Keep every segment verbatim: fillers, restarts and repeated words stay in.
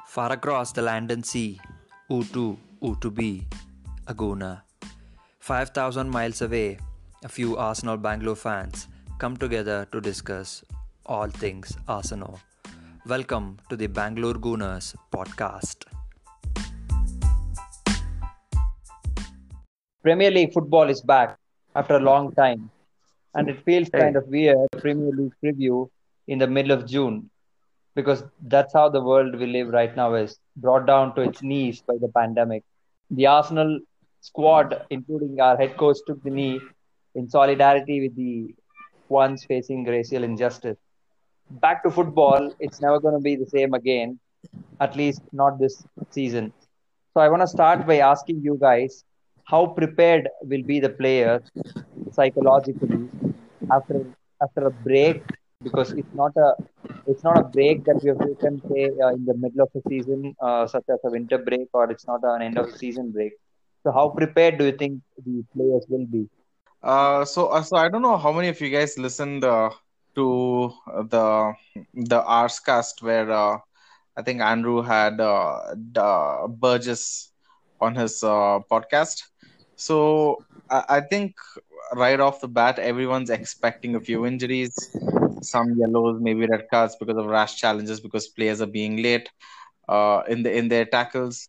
Far across the land and sea, Utu, Utubi, Aguna. five thousand miles away, a few Arsenal Bangalore fans come together to discuss all things Arsenal. Welcome to the Bangalore Gooners podcast. Premier League football is back after a long time, and it feels kind Hey, of weird, Premier League preview in the middle of June, because that's how the world we live right now is brought down to its knees by the pandemic. The Arsenal squad, including our head coach, took the knee in solidarity with the ones facing racial injustice. Back to football, it's never going to be the same again, at least not this season. So I want to start by asking you guys how prepared will be the players psychologically after after a break, because it's not a it's not a break that we have taken, say, uh, in the middle of the season, uh, such as a winter break, or it's not an end of the season break. So how prepared do you think the players will be? Uh, so, uh, so I don't know how many of you guys listened uh, to uh, the the Arscast where uh, I think Andrew had uh, D- uh, Burgess on his uh, podcast. So I, I think right off the bat, everyone's expecting a few injuries, some yellows, maybe red cards because of rash challenges because players are being late uh, in the in their tackles.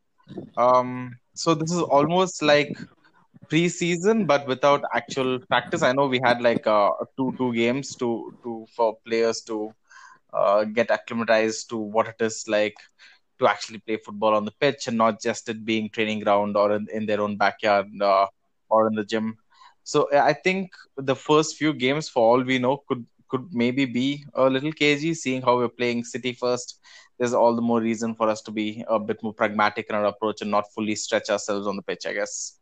Um, so this is almost like pre-season but without actual practice. I know we had like uh, two two games to to for players to uh, get acclimatized to what it is like to actually play football on the pitch and not just it being training ground or in, in their own backyard uh, or in the gym. So uh, I think the first few games, for all we know, could could maybe be a little cagey. Seeing how we're playing City first, there's all the more reason for us to be a bit more pragmatic in our approach and not fully stretch ourselves on the pitch, I guess.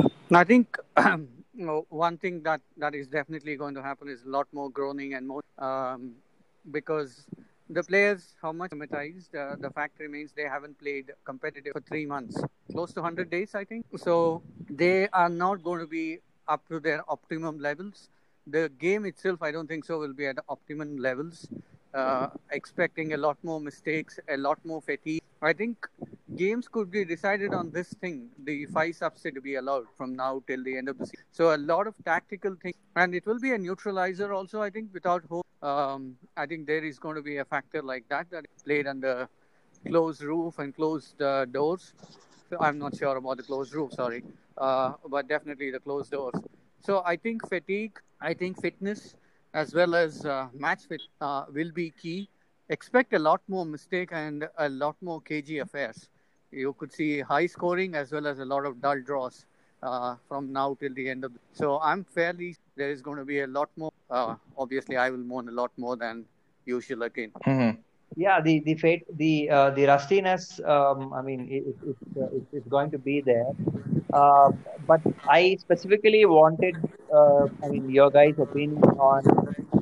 I think you know, one thing that, that is definitely going to happen is a lot more groaning and more um, because the players, how much traumatized, uh, the fact remains they haven't played competitive for three months, close to one hundred days, I think. So they are not going to be up to their optimum levels. The game itself, I don't think so, will be at optimum levels. Uh, expecting a lot more mistakes, a lot more fatigue. I think games could be decided on this thing, the five subset to be allowed from now till the end of the season. So a lot of tactical things, and it will be a neutralizer also. I think without hope, um, I think there is going to be a factor like that that is played under closed roof and closed uh, doors. So I'm not sure about the closed roof, sorry, uh, but definitely the closed doors. So I think fatigue, I think fitness, as well as uh, match fit uh, will be key. Expect a lot more mistake and a lot more cagey affairs. You could see high scoring as well as a lot of dull draws uh, from now till the end of the. So I'm fairly there is going to be a lot more. Uh, obviously, I will mourn a lot more than usual again. Mhm. Yeah, the the fate, the uh, the rustiness. Um, I mean, it, it, it's uh, it, it's going to be there. Uh, but I specifically wanted, uh, I mean, your guys' opinion on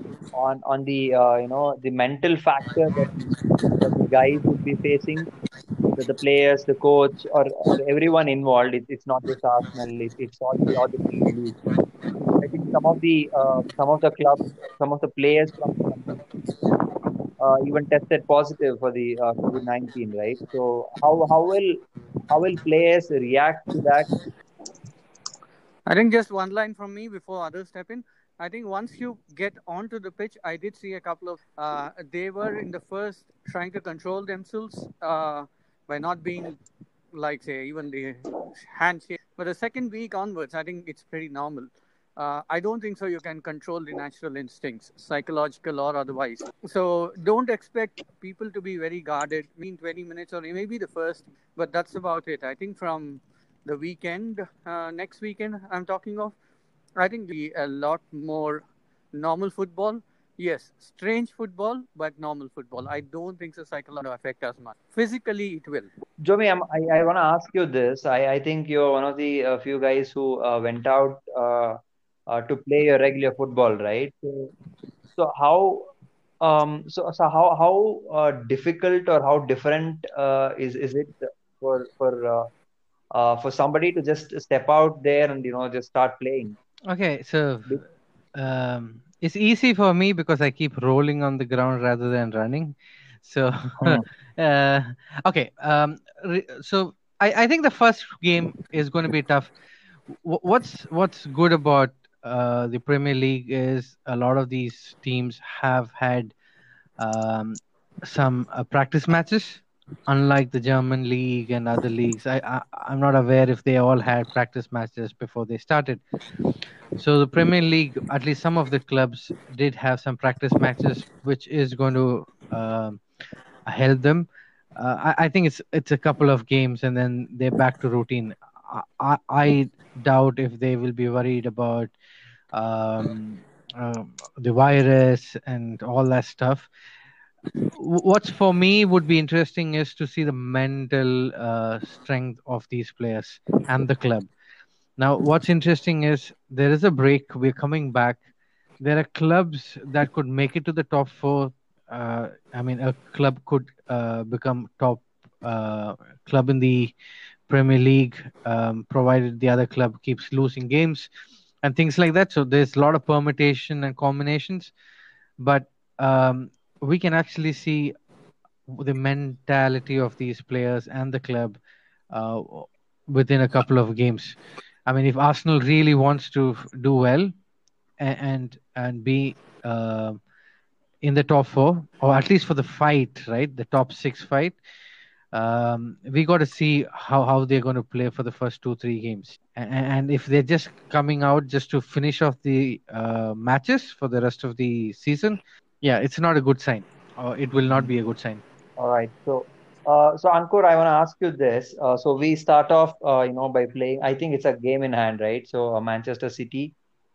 on on the uh, you know the mental factor that the, that the guys would be facing, the, the players, the coach, or, or everyone involved. It, it's not just Arsenal. It, it's all the other Premier League. I think some of the uh, some of the clubs, some of the players from from the uh, even tested positive for the uh, COVID nineteen, right? So how how will how will players react to that? I think just one line from me before others step in. I think once you get onto the pitch, I did see a couple of. Uh, they were in the first trying to control themselves uh, by not being like, say, even the handshake. But the second week onwards, I think it's pretty normal. Uh, I don't think so. You can control the natural instincts, psychological or otherwise. So don't expect people to be very guarded. I mean, twenty minutes or maybe the first, but that's about it. I think from the weekend, uh, next weekend, I'm talking of, I think be a lot more normal football. Yes, strange football, but normal football. I don't think so psychological affect us much. Physically, it will. Jomi, I'm, I, I want to ask you this. I, I think you're one of the uh, few guys who uh, went out uh, uh, to play your regular football, right? So, so how um so so how how uh, difficult or how different uh, is is it for for uh, uh, for somebody to just step out there and you know just start playing? Okay, so um, it's easy for me because I keep rolling on the ground rather than running. So, uh, okay. Um, re- so I, I think the first game is going to be tough. Wh- What's what's good about uh, the Premier League is a lot of these teams have had um, some uh, practice matches, unlike the German league and other leagues. I, I I'm not aware if they all had practice matches before they started. So the Premier League, at least some of the clubs did have some practice matches, which is going to um, help them. Uh, I, I think it's it's a couple of games and then they're back to routine. I, I, I doubt if they will be worried about um, um, the virus and all that stuff. W- What's for me would be interesting is to see the mental uh, strength of these players and the club. Now, what's interesting is there is a break. We're coming back. There are clubs that could make it to the top four. Uh, I mean, a club could uh, become top uh, club in the Premier League, um, provided the other club keeps losing games and things like that. So there's a lot of permutation and combinations, but um, we can actually see the mentality of these players and the club uh, within a couple of games. I mean, if Arsenal really wants to f- do well and and, and be uh, in the top four, or at least for the fight, right, the top six fight, um, we got to see how, how they're going to play for the first two three games. And, and if they're just coming out just to finish off the uh, matches for the rest of the season, yeah, it's not a good sign, or it will not be a good sign. All right. So, uh, so Ankur, I want to ask you this. Uh, so we start off, uh, you know, by playing. I think it's a game in hand, right? So uh, Manchester City,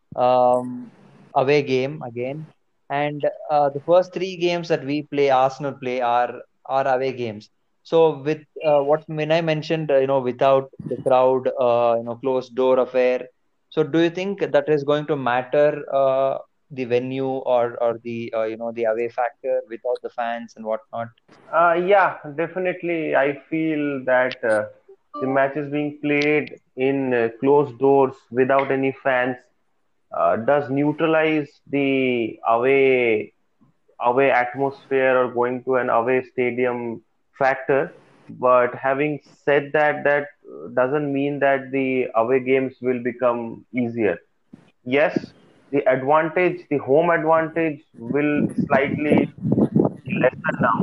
um, away game again, and uh, the first three games that we play, Arsenal play, are are away games. So with uh, what Minai mentioned, uh, you know, without the crowd, uh, you know, closed door affair. So do you think that is going to matter, uh, the venue or or the uh, you know the away factor without the fans and whatnot? Uh, yeah, definitely. I feel that uh, the matches being played in uh, closed doors without any fans uh, does neutralize the away away atmosphere or going to an away stadium factor. But having said that, that uh, doesn't mean that the away games will become easier. Yes, the advantage, the home advantage will slightly be lesser now,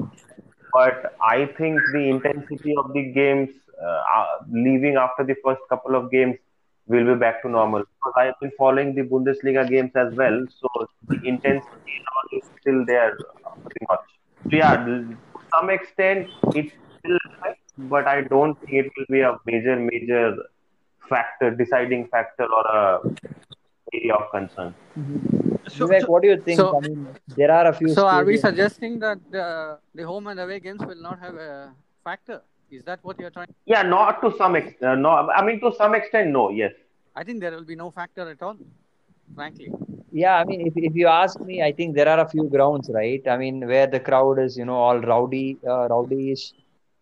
but I think the intensity of the games, uh, uh, leaving after the first couple of games, will be back to normal. Because I've been following the Bundesliga games as well, so the intensity and all is still there, uh, pretty much. So yeah, to some extent it will affect, but I don't think it will be a major, major factor, deciding factor, or a area of concern. So, Vivek, so what do you think? So, I mean, there are a few so are we stadiums. suggesting that the, the home and away games will not have a factor? Is that what you're trying? Yeah, not to some extent. Uh, no, I mean to some extent, no. Yes. I think there will be no factor at all, frankly. Yeah, I mean, if if you ask me, I think there are a few grounds, right? I mean, where the crowd is, you know, all rowdy, uh, rowdyish,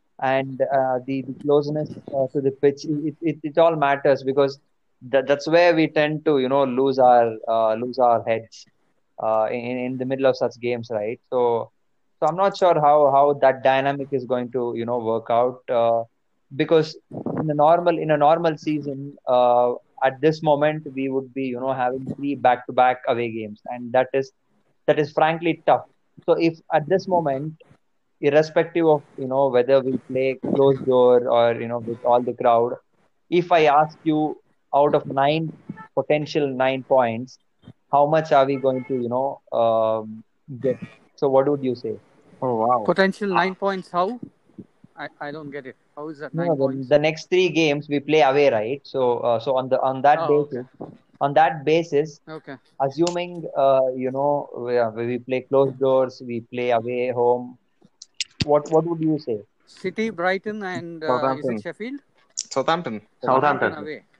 and uh, the the closeness uh, to the pitch, it, it it all matters because that that's where we tend to, you know, lose our uh, lose our heads uh, in in the middle of such games, right? So so I'm not sure how how that dynamic is going to, you know, work out uh, because in a normal in a normal season, uh, at this moment we would be, you know, having three back-to-back away games, and that is that is frankly tough. So if at this moment, irrespective of, you know, whether we play closed door or, you know, with all the crowd, if I ask you, out of nine potential nine points, how much are we going to, you know, um, get? So what would you say? Oh wow. Potential nine points. How? I, I don't get it. How is that No, nine no, the, points? the next three games we play away, right? So, uh, so on the on that Oh, okay. basis, on that basis, Okay. assuming, uh, you know, we, uh, we play closed doors, we play away, home. What what would you say? City, Brighton, and uh, is it Southampton. Sheffield? Southampton. Southampton Southampton. away.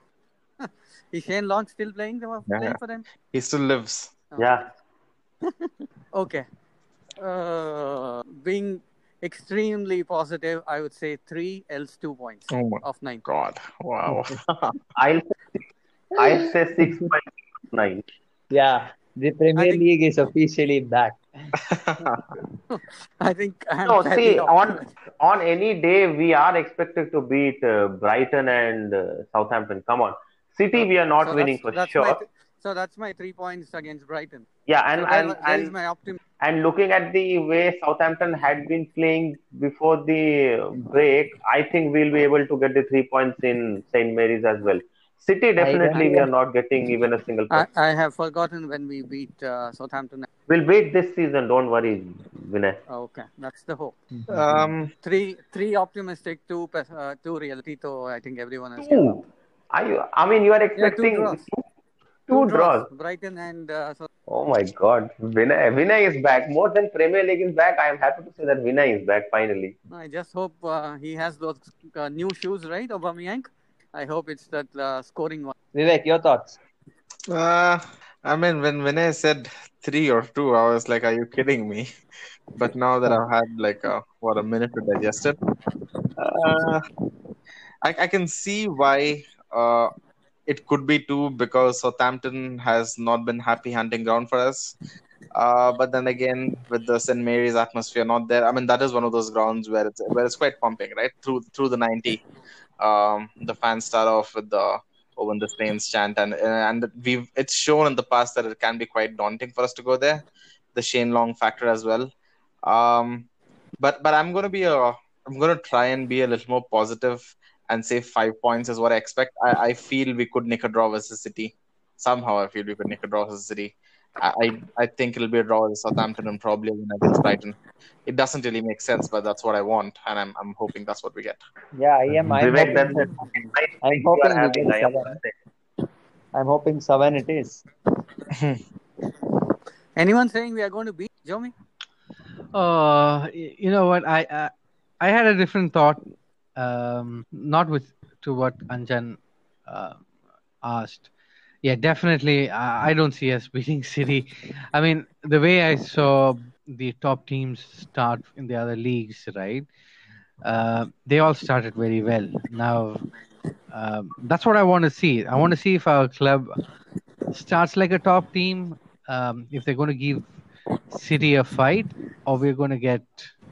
Is Shane Long still playing them, Yeah. playing for them? He still lives. Oh, Yeah. okay. Uh, being extremely positive, I would say three, else two points Oh my of nine. God. Wow. I'll say, I'll say six point nine. Yeah, The I Premier think League is officially back. I think I'm No, fairly see, on optimistic. on any day we are expected to beat uh, Brighton and uh, Southampton. Come on, City So, we are not so winning that's for that's my sure. th- so that's my three points against Brighton. Yeah, So and there and there is and my optimism. and looking at the way Southampton had been playing before the break, I think we'll be able to get the three points in Saint Mary's as well. City I don't definitely we are even. not getting even a single I, point. I have forgotten when we beat uh, Southampton. We'll beat this season. Don't worry, Vinay. Okay, that's the hope. um, Three three optimistic, two pes- uh, two reality. So I think everyone has given up. Two. Are you? I mean, you are Yeah, two expecting draws. two, Two two draws. draws. Brighton and uh, so Oh my God, Vinay, Vinay is back. More than Premier League is back. I am happy to say that Vinay is back finally. I just hope uh, he has those uh, new shoes, right, Aubameyang? I hope it's that uh, scoring one. Vivek, your thoughts? uh, I mean, when when I said three or two, I was like, "Are you kidding me?" But now that I've had like a, what a minute to digest it, uh, I I can see why uh it could be two because Southampton has not been happy hunting ground for us. Uh, but then again, with the Saint Mary's atmosphere not there, I mean that is one of those grounds where it's where it's quite pumping, right? Through through the ninety, um, the fans start off with the "Oh, when the Saints" chant, and and we've it's shown in the past that it can be quite daunting for us to go there. The Shane Long factor as well. Um, but but I'm gonna be a I'm gonna try and be a little more positive and say five points is what I expect. I, I feel we could nick a draw versus City. Somehow I feel we could nick a draw versus City. I, I I think it'll be a draw with Southampton and probably a win against Brighton. It doesn't really make sense, but that's what I want, and I'm I'm hoping that's what we get. Yeah, I am. I'm Vivek, hoping. that's a nice I'm week you are hoping we having. get I am seven. must say. I'm hoping seven it is. Anyone saying we are going to beat Jomi? Uh, y- you know what? I I, I had a different thought. Um, not with to what Anjan uh, asked. Yeah, definitely. I, I don't see us beating City. I mean, the way I saw the top teams start in the other leagues, right? Uh, they all started very well. Now, um, that's what I want to see. I want to see if our club starts like a top team, um, if they're going to give City a fight, or we're going to get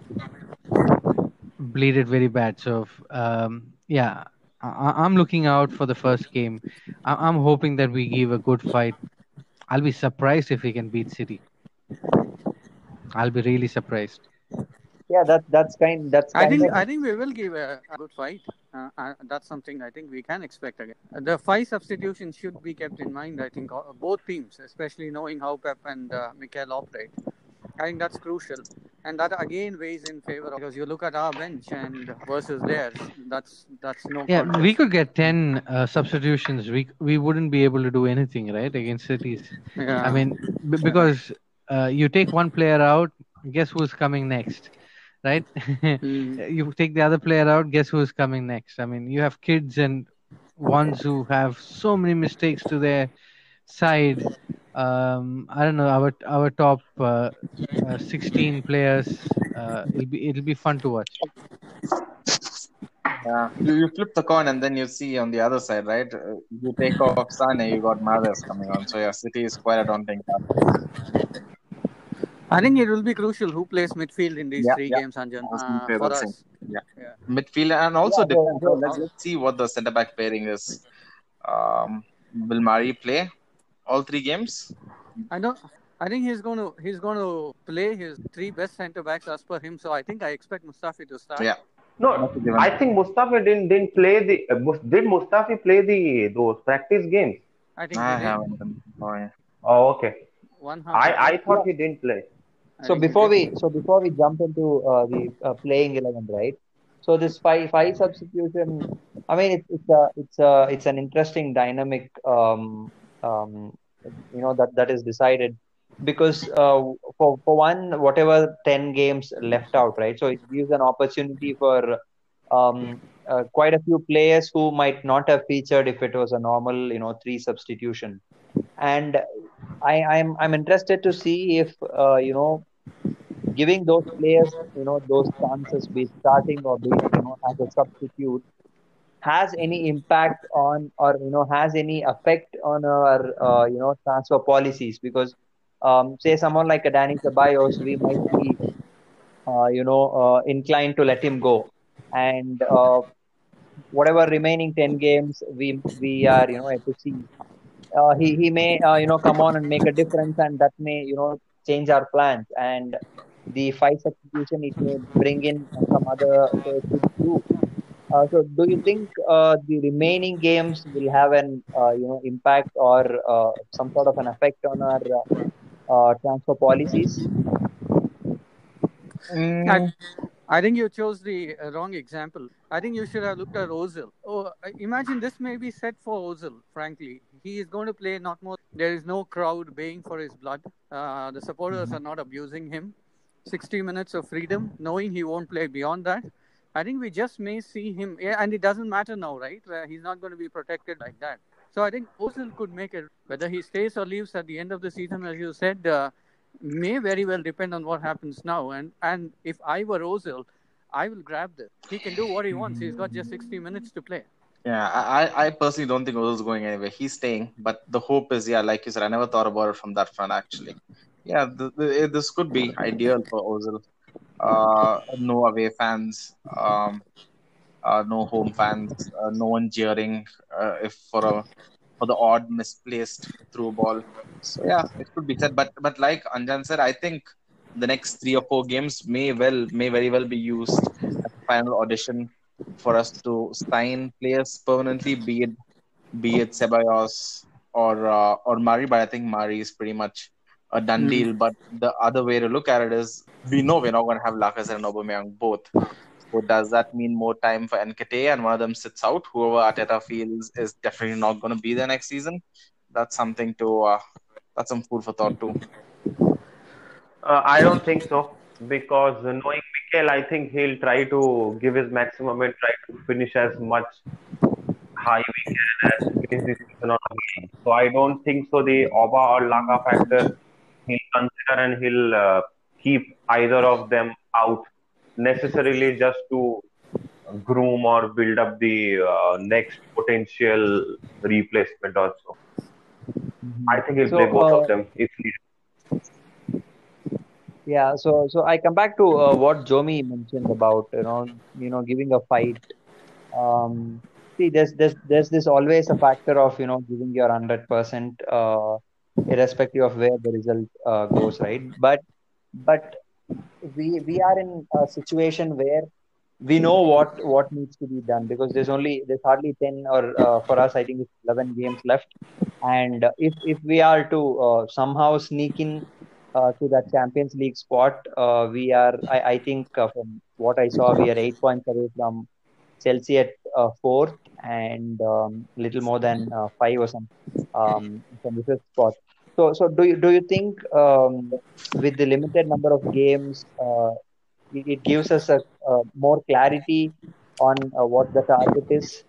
bleeded very bad. So, um, yeah, I- I'm looking out for the first game. I- I'm hoping that we give a good fight. I'll be surprised if we can beat City. I'll be really surprised. Yeah, that that's kind. That's I kind think of. I think we will give a, a good fight. Uh, uh, that's something I think we can expect again. Uh, The five substitutions should be kept in mind. I think uh, both teams, especially knowing how Pep and uh, Mikel operate. I think that's crucial, and that again weighs in favor of because you look at our bench and versus theirs. That's that's no Yeah, we contest. could get ten uh, substitutions. We we wouldn't be able to do anything, right, against cities. I Yeah. mean, b- because uh, you take one player out, guess who's coming next, right? Mm. You take the other player out, guess who's coming next? I mean, you have kids and ones who have so many mistakes to their side. Um, I don't know our our top uh, uh, sixteen players. Uh, it'll be it'll be fun to watch. Yeah, you, you flip the coin and then you see on the other side, right? Uh, You take off Sane, you got Mahrez coming on. So yeah, City is quite a daunting task. I think it will be crucial who plays midfield in these Yeah, three yeah. games, Anjan, I was going to uh, say for the same. us. Yeah, Yeah. midfield and also Yeah, the, defense. So the, let's let's see what the centre back pairing is. Um, will Mari play all three games? I know. I think he's going to he's going to play his three best centre backs as per him. So I think I expect Mustafi to start. Yeah, No, that's a given. I think Mustafi didn't didn't play the. Uh, Mus- did Mustafi play the those practice games? I think he I did haven't. been- Oh, yeah. Oh, okay. one half. I He I played. thought yeah. he didn't play. I So think he before did. we so before we jump into uh, the uh, playing eleven, right? So this five five substitution. I mean, it's it's a it's a it's an interesting dynamic. Um, um, you know that that is decided because uh, for for one, whatever ten games left out, right? So it gives an opportunity for um, uh, quite a few players who might not have featured if it was a normal, you know, three substitution. And I, I'm I'm interested to see if uh, you know giving those players you know those chances, be it starting or be it, you know as a substitute, has any impact on or you know has any effect on our uh, you know transfer policies because Um, say someone like a Danny Ceballos, we might be, uh, you know, uh, inclined to let him go. And uh, whatever remaining ten games we we are, you know, yet to see, uh, he he may, uh, you know, come on and make a difference, and that may, you know, change our plans. And the five substitution, it may bring in some other players to the group. Uh, so, do you think uh, the remaining games will have an, uh, you know, impact or uh, some sort of an effect on our uh, uh, transfer policies? I, Mm, I think you chose the uh, wrong example. I think you should have looked at Ozil. Oh, I- imagine this may be set for Ozil, frankly. He is going to play not more. There is no crowd baying for his blood. Uh, the supporters are not abusing him. sixty minutes of freedom, knowing he won't play beyond that. I think we just may see him, yeah, and it doesn't matter now, right? Uh, he's not going to be protected like that. So I think Ozil could make it. Whether he stays or leaves at the end of the season, as you said, uh, may very well depend on what happens now. And and if I were Ozil, I will grab this. He can do what he wants. He's got just sixty minutes to play. yeah, I, I I personally don't think Ozil's going anywhere. He's staying, but the hope is, yeah, like you said, I never thought about it from that front actually. Yeah, th- th- this could be ideal for Ozil. Uh, no away fans, um, uh, no home fans, uh, no one jeering uh, if for a for the odd misplaced through ball. So yeah, it could be said. But but like Anjan said, I think the next three or four games may well may very well be used as a final audition for us to sign players permanently, be it be it Ceballos or uh, or Murray. But I think Murray is pretty much a done Mm. deal. But the other way to look at it is we know we're not going to have Lacazette and Aubameyang both. So does that mean more time for Nketiah and one of them sits out? Whoever Arteta feels is definitely not going to be there next season. That's something to uh, that's some food for thought too. Uh, I don't think so because uh, knowing Mikel, I think he'll try to give his maximum and try to finish as much high we can as finish the season on a high. So I don't think so. The Oba or Laka factor he'll consider and he'll uh, keep either of them out necessarily just to groom or build up the uh, next potential replacement also. I think he'll So, play both of uh, them if needed. yeah, so so I come back to uh, what Jomi mentioned about, you know, you know, giving a fight. Um, see, there's there's there's this always a factor of, you know, giving your hundred percent, uh, irrespective of where the result uh, goes, right? But but we we are in a situation where we know what what needs to be done, because there's only there's hardly ten, or uh, for us I think it's eleven games left. And uh, if if we are to uh, somehow sneak in uh, to that Champions League spot, uh, we are I, I think uh, from what I saw, we are eight points away from Chelsea at uh, fourth, and um, little more than uh, five or some, um, from the fifth spot. So so do you do you think, um, with the limited number of games, uh, it, it gives us a, uh, more clarity on uh, what the target is?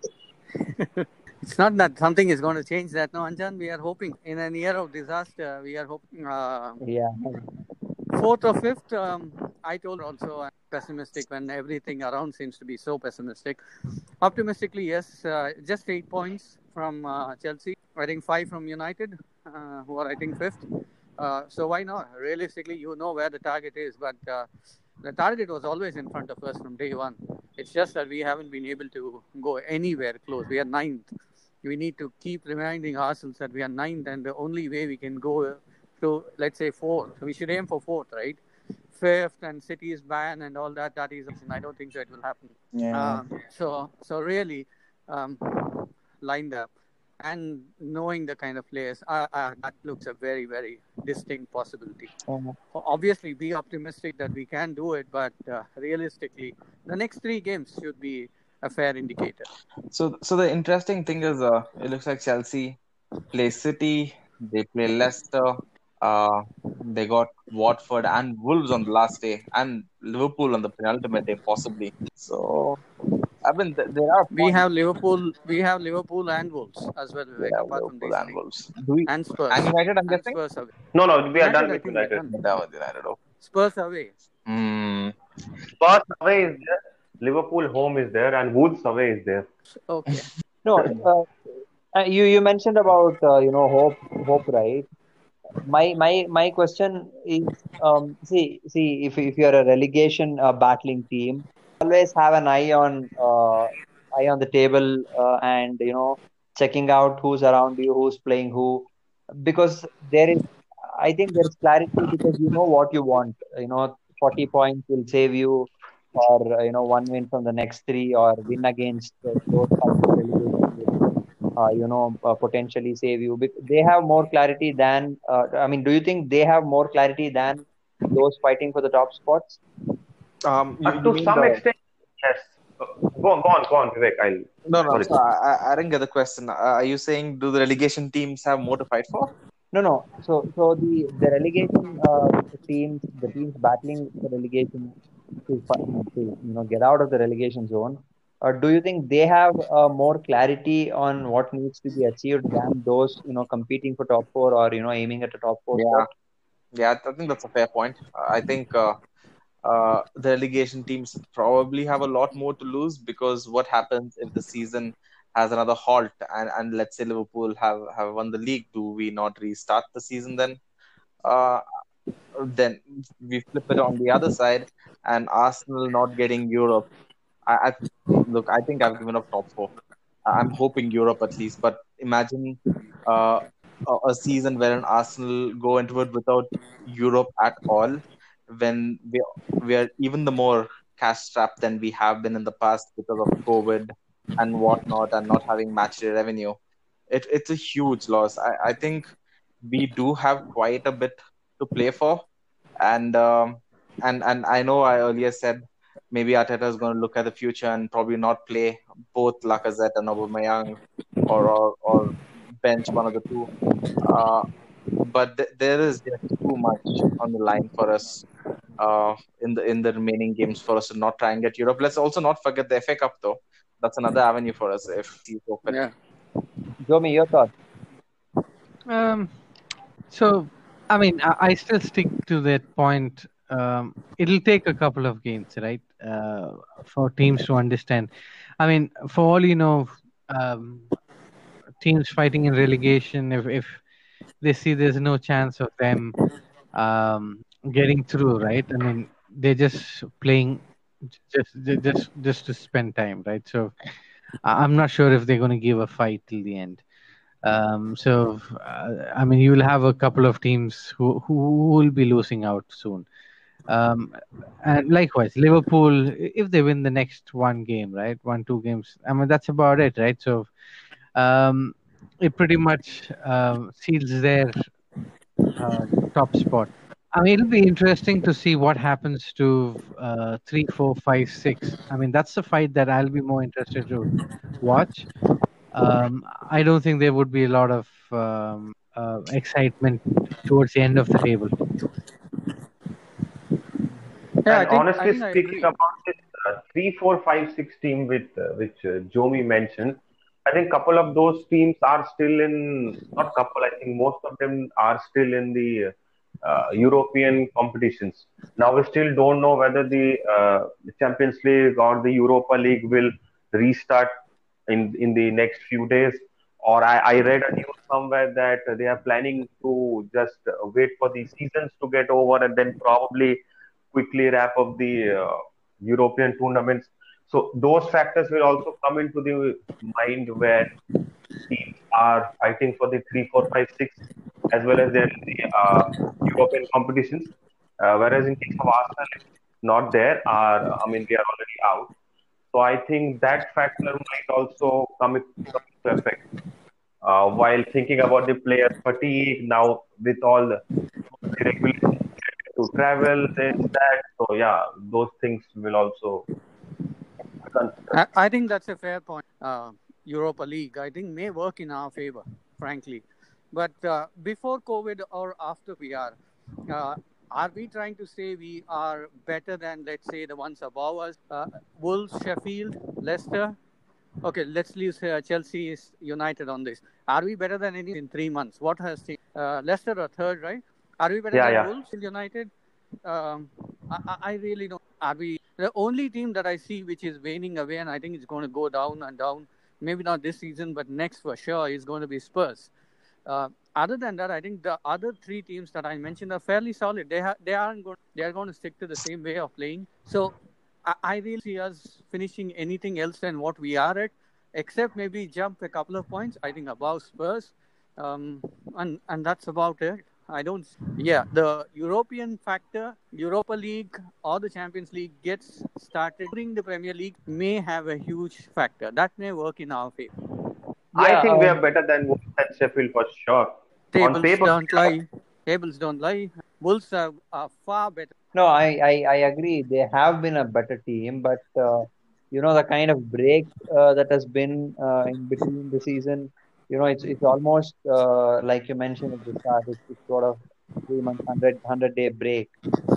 It's not that something is going to change that. No, Anjan, we are hoping in an year of disaster, we are hoping uh, Yeah. fourth or fifth. Um, I told also I'm pessimistic when everything around seems to be so pessimistic. Optimistically, yes, uh, just eight points from uh, Chelsea. I think five from United, uh, who are I think fifth. Uh, so why not? Realistically, you know where the target is, but uh, the target was always in front of us from day one. It's just that we haven't been able to go anywhere close. We are ninth. We need to keep reminding ourselves that we are ninth, and the only way we can go to, let's say, fourth. We should aim for fourth, right? Fifth and City's ban and all that. That is, I don't think so. It will happen. Yeah. Um, so, so really, um, lined up and knowing the kind of players, uh, uh, that looks a very, very distinct possibility. Uh, Obviously, be optimistic that we can do it, but uh, realistically, the next three games should be a fair indicator. So so the interesting thing is, uh, it looks like Chelsea play City, they play Leicester, uh, they got Watford and Wolves on the last day, and Liverpool on the penultimate day, possibly. So I mean, th- there are We points. have Liverpool, we have Liverpool and Wolves as well, We Vivek, have apart from Liverpool these and three, Wolves. Do we and Spurs, and United? I'm and guessing. Spurs away. No, no, we are United, done I with think we are United. done. We're done with United. Oh. Spurs away. Hmm. Spurs away is there, Liverpool home is there, and Wolves away is there. Okay. no, uh, uh, you you mentioned about, uh, you know, hope hope, right? my my my question is, um, see see if if you're a relegation uh, battling team, always have an eye on uh, eye on the table, uh, and you know checking out who's around you, who's playing who, because there is, I think there is clarity because you know what you want. You know, forty points will save you, or uh, you know one win from the next three, or win against uh, those fighting relegation will uh, you know uh, potentially save you. Bec- They have more clarity than. Uh, I mean, do you think they have more clarity than those fighting for the top spots? Um, you, Uh, you to mean some the extent, yes. Uh, Go on, go on, go on, Vivek. I'll no, no. sorry. So I, I I didn't get the question. Uh, are you saying do the relegation teams have more to fight for? No, no. So, so the the relegation uh, teams, the teams battling for relegation to fi- I mean, to you know get out of the relegation zone. Uh, do you think they have uh, more clarity on what needs to be achieved than those you know competing for top four, or you know aiming at a top four Yeah, spot? yeah. I think that's a fair point. Uh, I think uh, uh, the relegation teams probably have a lot more to lose because what happens if the season has another halt and, and let's say Liverpool have, have won the league, do we not restart the season then? Uh, then we flip it on the other side and Arsenal not getting Europe. I, I look, I think I've given up top four. I- I'm hoping Europe at least, but imagine uh, a, a season wherein Arsenal go into it without Europe at all, when we we are even the more cash strapped than we have been in the past because of COVID and whatnot, and not having match day revenue. It it's a huge loss. I, I think we do have quite a bit to play for, and um, and and I know I earlier said maybe Arteta is going to look at the future and probably not play both Lacazette and Aubameyang, or or, or bench one of the two. Uh, but th- there is just too much on the line for us uh, in the in the remaining games for us to not try and get Europe. Let's also not forget the F A Cup though. That's another avenue for us if you go fit. Yeah. Jomi, your thoughts? Um, so, I mean, I, I still stick to that point. Um, it'll take a couple of games, right, uh, for teams to understand. I mean, for all you know, um, teams fighting in relegation, if, if they see there's no chance of them um, getting through, right? I mean, they're just playing just ju- just just to spend time, right? So I- I'm not sure if they're going to give a fight till the end. Um, so uh, I mean, you'll have a couple of teams who who will be losing out soon. Um, and likewise, Liverpool, if they win the next one game, right, one two games, I mean that's about it, right? So um, it pretty much um, seals their uh, top spot. I mean, it'll be interesting to see what happens to uh, three, four, five, six. I mean, that's the fight that I'll be more interested to watch. Um, I don't think there would be a lot of um, uh, excitement towards the end of the table. Yeah, I And think I honestly think I speaking agree. about this uh, three, four, five, six team with uh, which uh, Jomi mentioned, I think couple of those teams are still in, not couple, I think most of them are still in the uh, European competitions. Now we still don't know whether the uh, Champions League or the Europa League will restart in in the next few days. Or I, I read a news somewhere that they are planning to just uh, wait for the seasons to get over and then probably quickly wrap up the uh, European tournaments. So those factors will also come into the mind where teams are fighting for the three, four, five, six, as well as their uh, European competitions. Uh, whereas in case of Arsenal, it's not there. Are I mean, they are already out. So I think that factor might also come into effect. Uh, while thinking about the player fatigue now with all the regulations to travel, this, that. So yeah, those things will also be considered. I, I think that's a fair point. Uh, Europa League, I think, may work in our favor, frankly. But uh, before COVID or after we are, uh, are we trying to say we are better than, let's say, the ones above us? Uh, Wolves, Sheffield, Leicester. Okay, let's leave uh, Chelsea is United on this. Are we better than any in three months? What has changed? Uh, Leicester are third, right? Are we better Yeah, than yeah. Wolves in United? Um, I, I I really don't. Are we the only team that I see which is waning away, and I think it's going to go down and down. Maybe not this season, but next for sure is going to be Spurs. Uh, other than that, I think the other three teams that I mentioned are fairly solid. They ha- they aren't going. They are going to stick to the same way of playing. So I, I really see us finishing anything else than what we are at, except maybe jump a couple of points. I think above Spurs, um, and and that's about it. I don't. Yeah, the European factor, Europa League or the Champions League gets started during the Premier League may have a huge factor. That may work in our favor. I Yeah, think we um, are better than Wolves at Sheffield for sure. On Tables paper, don't lie. Tables don't lie. Wolves are, are far better. no, I, I, I agree. They have been a better team, but uh, you know the kind of break uh, that has been uh, in between the season. You know, it's it's almost uh, like you mentioned at the start. It's, it's sort of three month, hundred hundred day break.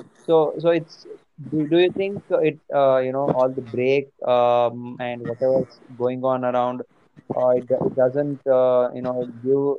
So so it's do, do you think it uh, you know all the break um, and whatever's going on around uh, it, do- it doesn't uh, you know give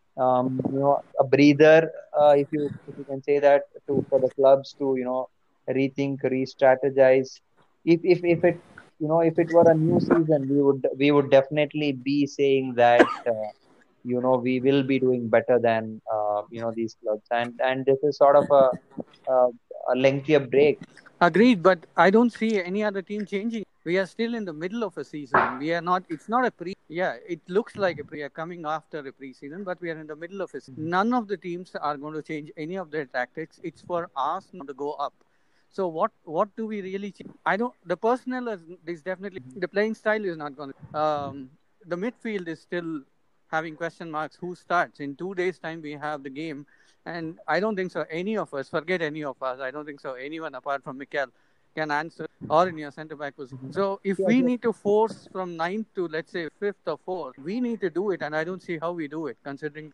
um, you know, a breather, uh, if you if you can say that, to for the clubs to you know rethink, re-strategize. If if if it you know if it were a new season, we would we would definitely be saying that uh, you know we will be doing better than uh, you know these clubs, and and this is sort of a a, a lengthier break. Agreed, but I don't see any other team changing. We are still in the middle of a season. We are not. It's not a pre. Yeah, it looks like a pre. We are coming after a preseason, but we are in the middle of a season. None of the teams are going to change any of their tactics. It's for us not to go up. So what what do we really change? I don't. The personnel is, is definitely the playing style is not going to. Um, the midfield is still having question marks. Who starts in two days' time? We have the game, and I don't think so. Any of us, forget any of us. I don't think so. Anyone apart from Mikel can answer or in your centre back position. So if Yeah, we yeah. need to force from ninth to let's say fifth or fourth, we need to do it, and I don't see how we do it considering.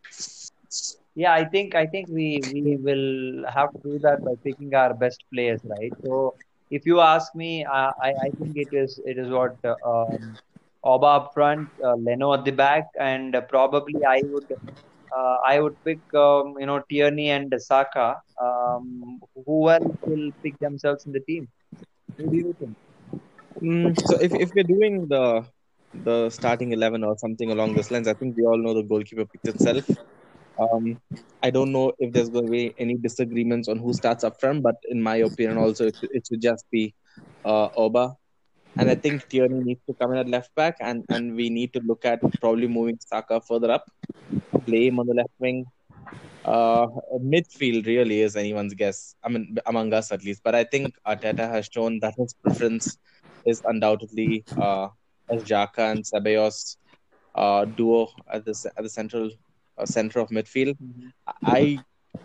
Yeah, I think I think we we will have to do that by picking our best players, right? So if you ask me, uh, I I think it is it is what uh, um, Oba up front, uh, Leno at the back, and uh, probably I would uh, I would pick um, you know Tierney and Saka. Um, who else will pick themselves in the team? Who do you think? Mm, so if, if we're doing the the starting eleven or something along those lines, I think we all know the goalkeeper picks itself. Um, I don't know if there's going to be any disagreements on who starts up front, but in my opinion, also it, it should just be uh, Oba. And I think Tierney needs to come in at left back, and, and we need to look at probably moving Saka further up, play him on the left wing. Uh, midfield really is anyone's guess. I mean, among us at least. But I think Arteta has shown that his preference is undoubtedly uh, as Xhaka and Ceballos uh, duo at the at the central uh, center of midfield. Mhm. I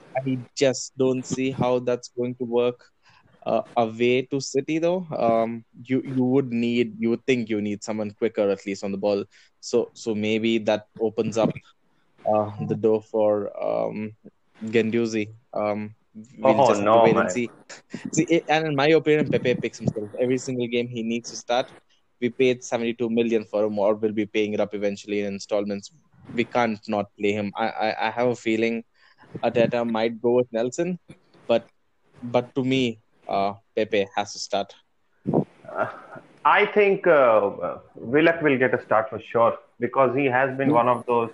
I just don't see how that's going to work uh, away to City though. Um, you you would need you would think you need someone quicker at least on the ball. So so maybe that opens up uh, the door for um, Guendouzi. Um, we'll oh just have to no, wait and man. see. See, it, and in my opinion, Pepe picks himself every single game. He needs to start. We paid seventy-two million for him, or we'll be paying it up eventually in installments. We can't not play him. I, I, I have a feeling Arteta might go with Nelson, but but to me, uh, Pepe has to start. Uh, I think uh, uh, Willock will get a start for sure because he has been one of those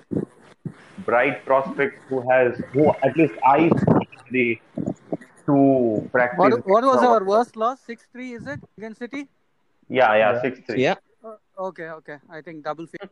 bright prospects who has, who at least I see in the two practice What what games was or our whatever. worst loss? Six three is it against City? Yeah, yeah, Yeah. six three. Yeah, Uh, okay, okay. I think double. Fa-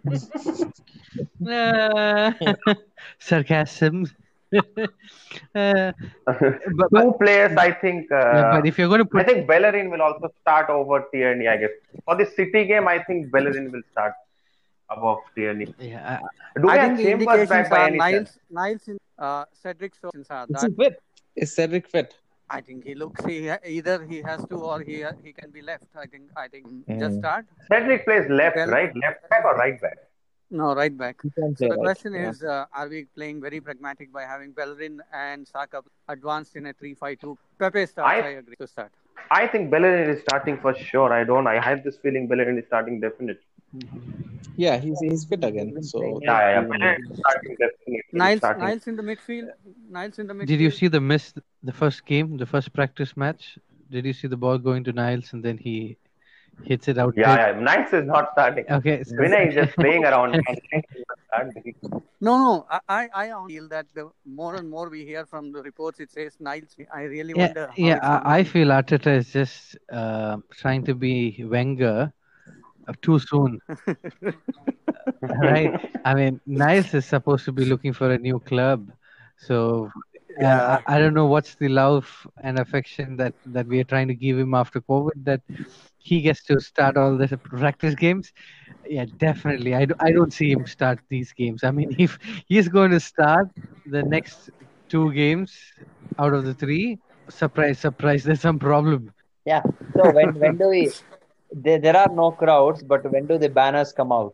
Uh, sarcasm. Uh, but, but Two players, I think. yeah, Uh, but if you're going to I put think Bellerin will also start over Tierney. I guess for the City game, I think Bellerin will start above Tierney. yeah, Do we I have think the Chambers indications back by are any chance? Niles, Niles, in, uh, Cedric Soares are is that. he fit? Is Cedric fit? I think he looks he either he has to or he he can be left. I think I think just Mm. start. Cedric plays left, Well, right? Left back or right back? no, right back. He can So play the right. question Yeah. is, uh, are we playing very pragmatic by having Bellerin and Saka advanced in a three five two? Pepe starts. I, I agree to start. I think Bellerin is starting for sure. I don't. I have this feeling Bellerin is starting definitely. Yeah, he's Yeah, he's he's fit been, again. he's been So playing Yeah, it. yeah, yeah. he's in Bellerin is starting definitely. He's Niles, starting. Niles in the midfield. Niles in the midfield. did you see the miss the first game, the first practice match? Did you see the ball going to Niles and then he hits it out Yeah, there. yeah. Knights is not starting. Okay. so- Vinay is just playing around. And Knights is not starting. No, no. I, I, I feel that the more and more we hear from the reports, it says Niles. I really Yeah, wonder how yeah. it's going to I, I be. feel Arteta is just uh, trying to be Wenger uh, too soon, right? I mean, Niles is supposed to be looking for a new club, so Yeah. uh, I, I don't know what's the love and affection that that we are trying to give him after COVID, that he gets to start all the practice games. Yeah, definitely. I, do, I don't see him start these games. I mean, if he's going to start the next two games out of the three, surprise, surprise, there's some problem. Yeah. So when when do we? There there are no crowds, but when do the banners come out?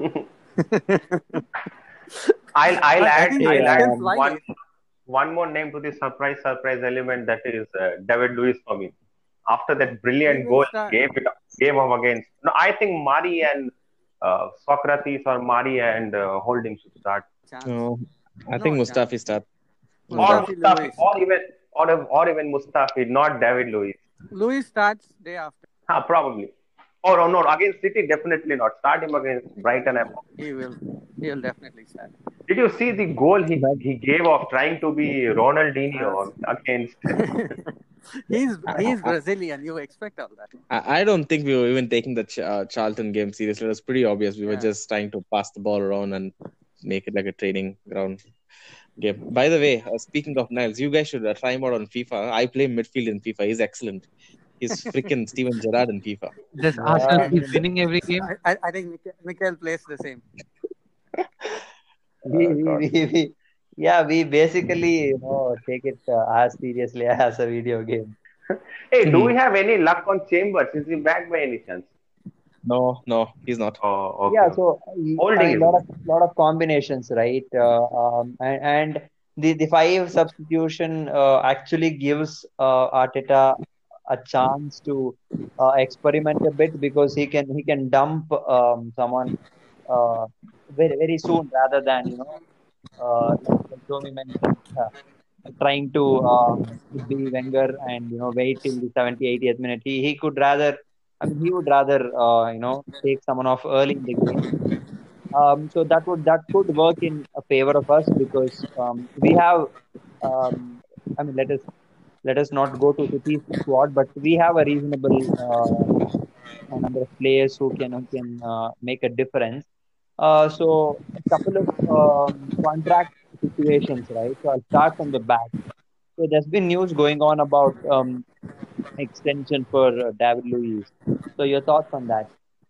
I'll I'll I, I add think I'll it add can fly. one one more name to the surprise surprise element, that is uh, David Luiz for me. After that He brilliant will goal start. he gave it gave up against. No, I think Mari and uh, Socrates or Mari and uh, Holding should start. Chance. No, I No think chance. Mustafi start. Or Mustafi Mustafi, Luis. or even or, or even Mustafi, not David Luiz. Luis starts day after. Huh, probably. Or, or no, against City, definitely not. Start him against Brighton. He will. He will definitely start. Did you see the goal he, But- he gave of trying to be Ronaldinho against? he's he's Brazilian. You expect all that. I, I don't think we were even taking the Ch- uh, Charlton game seriously. It was pretty obvious. We were Yeah. just trying to pass the ball around and make it like a training ground game. By the way, uh, speaking of Niles, you guys should uh, try him out on FIFA. I play midfield in FIFA. He's excellent. He's freaking Steven Gerrard in FIFA. Does Yeah, Arsenal I keep mean, winning every game? I, I, I think Mikel, Mikel plays the same. we, Uh, we, God. we, we, yeah, we basically, you know, take it uh, as seriously as a video game. Hey, do Hmm. we have any luck on Chambers? Is he back by any chance? No, no, he's not. Oh, okay. Yeah, so I Holding mean, is lot of lot of combinations, right? Uh, um, and, and the the five substitution uh, actually gives uh, Arteta a chance to uh, experiment a bit, because he can he can dump um, someone uh, very very soon, rather than, you know, uh, like, like Tommy mentioned, uh, trying to um, be Wenger and, you know, wait till the seventy, eightieth minute. He he could rather, I mean, he would rather uh, you know, take someone off early in the game. Um, so that would that could work in a favor of us, because um, we have, um, I mean, let us let us not go to City's squad, but we have a reasonable uh, number of players who can who can uh, make a difference. Uh, so a couple of um, contract situations, right? So I'll start from the back. So there's been news going on about um, extension for uh, David Luiz. So your thoughts on that?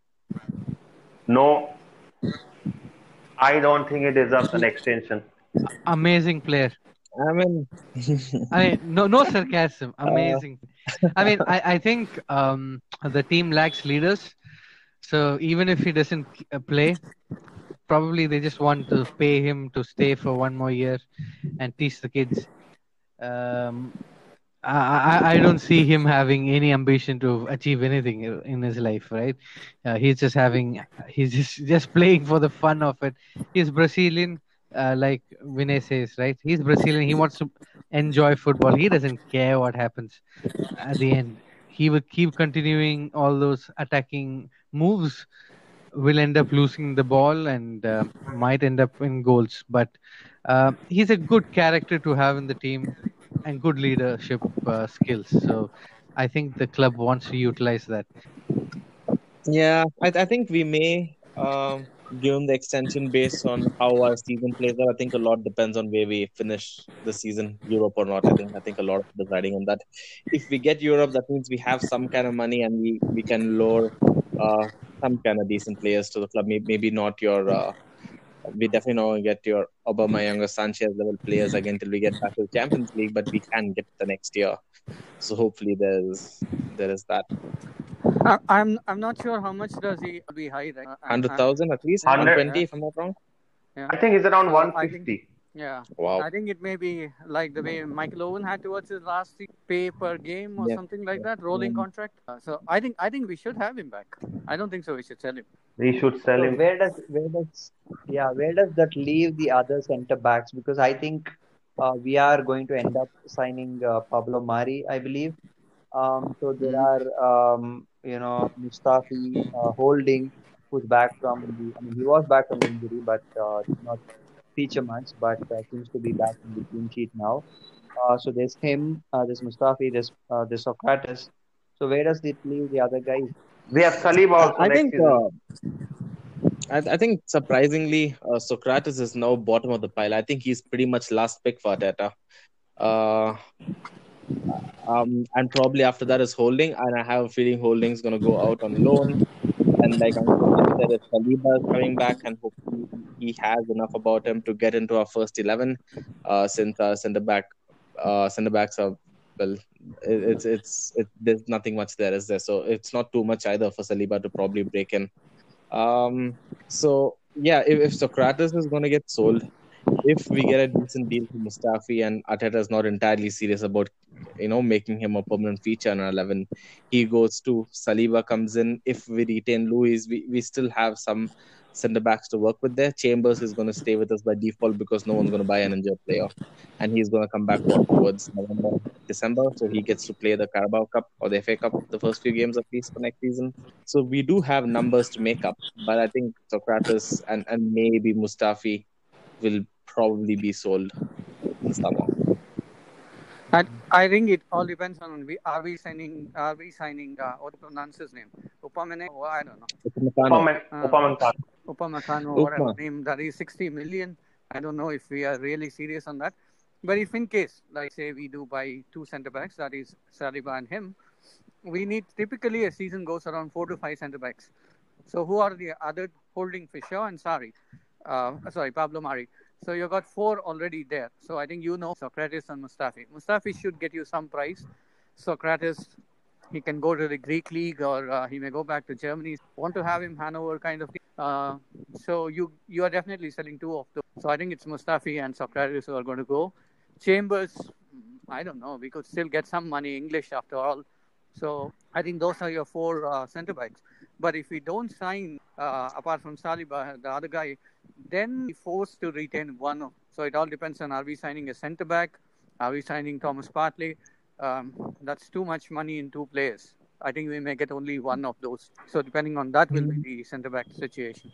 No, I don't think he deserves an extension. Amazing player. I mean, I mean, no, no sarcasm. uh, Amazing. I mean, I, I think um, the team lacks leaders. So even if he doesn't uh, play, probably they just want to pay him to stay for one more year and teach the kids. Um, I, I I don't see him having any ambition to achieve anything in his life, right? Uh, he's just having, he's just, just playing for the fun of it. He's Brazilian, uh, like Vinay says, right? He's Brazilian. He wants to enjoy football. He doesn't care what happens at the end. He would keep continuing all those attacking moves, will end up losing the ball and uh, might end up in goals. But uh, he's a good character to have in the team and good leadership uh, skills. So I think the club wants to utilize that. yeah, I, I think we may um, give him the extension based on how our season plays out. I think a lot depends on where we finish the season, Europe or not. I think I think a lot of it is riding on that. If we get Europe, that means we have some kind of money and we, we can lure uh, some kind of decent players to the club. Maybe, maybe not your. Uh, we definitely not gonna get your Obama Younger Sanchez level players again till we get back to the Champions League, but we can get the next year. So hopefully there's there is that I, I'm I'm not sure how much does he be high, right? Uh, I'm- hundred I'm- thousand at least, Yeah, one Hundred. twenty if I'm not wrong. yeah. I think he's around So I one think fifty. yeah. Wow. I think it may be like the way Michael Owen had towards his last season, pay per game or Yeah. something like that, rolling Mm. contract. Uh, so I think I think we should have him back. I don't think so. We should sell him. We should sell So him. where does where does yeah where does that leave the other center backs? Because I think uh, we are going to end up signing uh, Pablo Mari, I believe. Um, so there Mhm. are um, you know, Mustafi, uh, Holding, who's back from the, I mean, he was back from the injury, but uh, did not feature much, but uh, seems to be back in the clean sheet now. Uh, so there's him, uh, there's Mustafi, there's uh, there's Socrates. So where does it leave the other guys? We have Saliba I, also I next think season. uh, I, I think surprisingly, uh, Socrates is now bottom of the pile. I think he's pretty much last pick for Arteta. Uh, um, and probably after that is Holding, and I have a feeling Holding's going to go out on loan. And like Uncle Jim said, if Saliba is coming back, and hopefully he has enough about him to get into our first eleven, uh, since uh, centre back, uh, centre backs are well, it, it's it's it, there's nothing much there, is there? So it's not too much either for Saliba to probably break in. Um, so yeah, if, if Socrates is going to get sold, if we get a decent deal for Mustafi and Arteta is not entirely serious about, you know, making him a permanent feature in our eleven, he goes to Saliba comes in. If we retain Luis, we, we still have some centre backs to work with there. Chambers is going to stay with us by default because no one's going to buy an injured player, and he's going to come back what towards November, December, so he gets to play the Carabao Cup or the F A Cup the first few games at least for next season. So we do have numbers to make up, but I think Socrates and, and maybe Mustafi will probably be sold in summer. I, I think it all depends on we are we signing are we signing uh, what to pronounce his name Upamene or I don't know Upamecano. Upamecano. Upamecano. Upamecano Upma. whatever name that is sixty million. I don't know if we are really serious on that, but if in case like say we do buy two centre backs, that is Saliba and him, we need typically a season goes around four to five centre backs. So who are the other Holding, Fisher and Sari? Uh, sorry, Pablo Mari. So you got four already there. So I think you know Socrates and Mustafi. Mustafi should get you some price. Socrates, he can go to the Greek league or uh, he may go back to Germany. Want to have him Hanover kind of thing. Uh, so you you are definitely selling two of those. So I think it's Mustafi and Socrates who are going to go. Chambers, I don't know. We could still get some money English after all. So I think those are your four uh, centre backs. But if we don't sign, uh, apart from Saliba, the other guy, then we're forced to retain one. Of, so it all depends on are we signing a centre back? Are we signing Thomas Partey? Um, that's too much money in two players. I think we may get only one of those. So depending on that will be the centre back situation.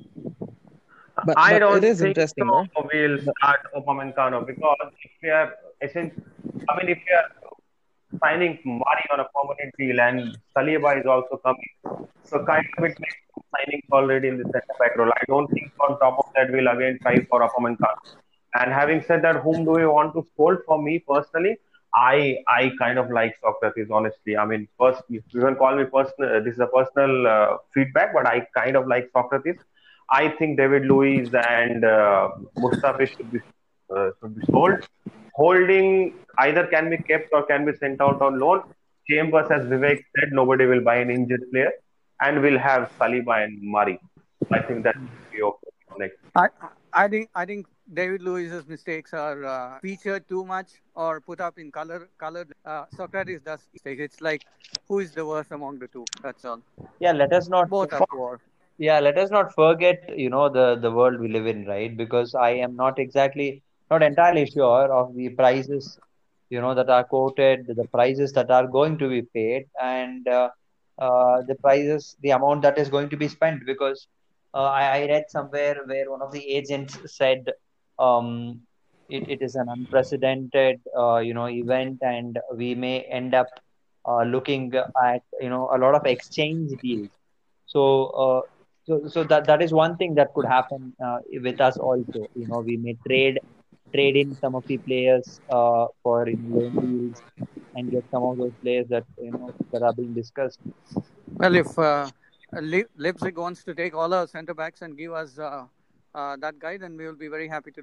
But, I but don't it is think interesting, so. no? We'll start Upamecano because if we are essentially, I mean, if we are signing Mari on a permanent deal and Saliba is also coming, so kind of it makes two signings already in the centre back role. I don't think on top of that we'll again try for Upamecano. And having said that, whom do we want to scold? For me personally, I I kind of like Socrates. Honestly, I mean, first you can call me personal. This is a personal uh, feedback, but I kind of like Socrates. I think David Luiz and uh, Mustafi should be uh, should be sold. Holding either can be kept or can be sent out on loan. Chambers, as Vivek said, nobody will buy an injured player, and we'll have Saliba and Murray. I think that will be okay next. I I think I think David Luiz's mistakes are uh, featured too much or put up in color. Colored. Uh, Socrates does mistakes. It's like who is the worst among the two? That's all. Yeah, let us not Both are poor. yeah, let us not forget, you know, the the world we live in, right? Because I am not exactly not entirely sure of the prices, you know, that are quoted, the prices that are going to be paid, and uh, uh, the prices, the amount that is going to be spent. Because uh, I, I read somewhere where one of the agents said um, it, it is an unprecedented, uh, you know, event, and we may end up uh, looking at, you know, a lot of exchange deals. So, uh, so, so that that is one thing that could happen uh, with us also. You know, we may trade trade in some of the players uh, for in loan deals and get some of those players that you know that are being discussed. Well, if uh, Le- Leipzig wants to take all our centre backs and give us uh, uh, that guy, then we will be very happy to.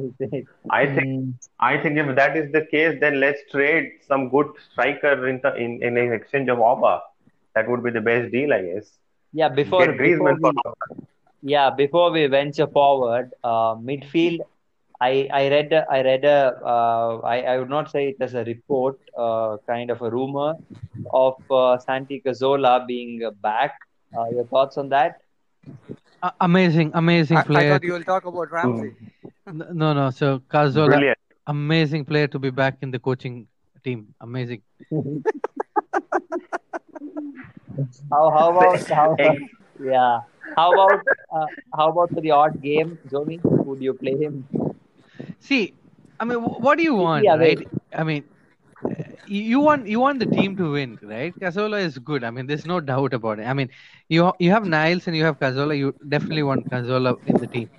I think I think if that is the case, then let's trade some good striker in the, in, in an exchange of Auba. That would be the best deal, I guess. Yeah, before Get before Griezmann for we, yeah before we venture forward, uh, midfield. I I read a- I read a uh, I I would not say it as a report, uh, kind of a rumor of uh, Santi Cazorla being uh, back. Uh, your thoughts on that? Uh, amazing, amazing I, I player. thought you will talk about Ramsey. N- No, no. So Cazorla, Brilliant. amazing player to be back in the coaching team. Amazing. How how about how Ex- yeah? How about uh, how about for the odd game, Jomi? Would you play him? See, I mean, wh- what do you City want, away. right? I mean, uh, you you want you want the team to win, right? Casola is good. I mean, there's no doubt about it. I mean, you you have Niles and you have Casola. You definitely want Casola in the team.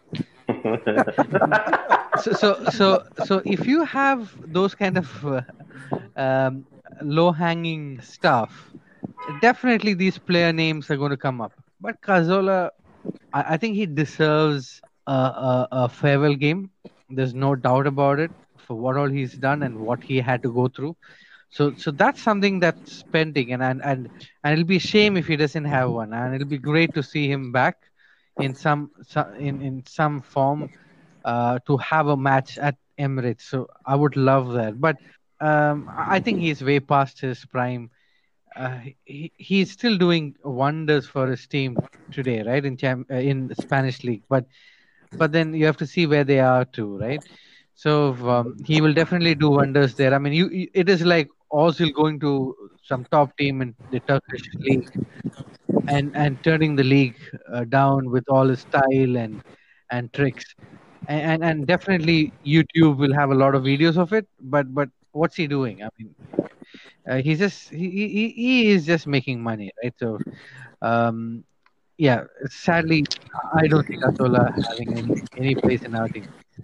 So so so so if you have those kind of uh, um, low hanging stuff, definitely these player names are going to come up. But Casola, I, I think he deserves a, a, a farewell game. There's no doubt about it for what all he's done and what he had to go through. So so that's something that's pending, and and and, and it'll be a shame if he doesn't have one. And it'll be great to see him back in some, some in in some form uh, to have a match at Emirates. So I would love that. But um, I I think he's way past his prime. Uh, he, he's still doing wonders for his team today, right? In Cham- uh, in the Spanish league, but but then you have to see where they are too, right? So um, he will definitely do wonders there. I mean, you, you it is like Ozil going to some top team in the Turkish league and and turning the league uh, down with all his style and and tricks. And, and and definitely YouTube will have a lot of videos of it. But but what's he doing? I mean, uh, he's just he, he he is just making money, right? So um, yeah, sadly, I don't think Atola having any any place in our team.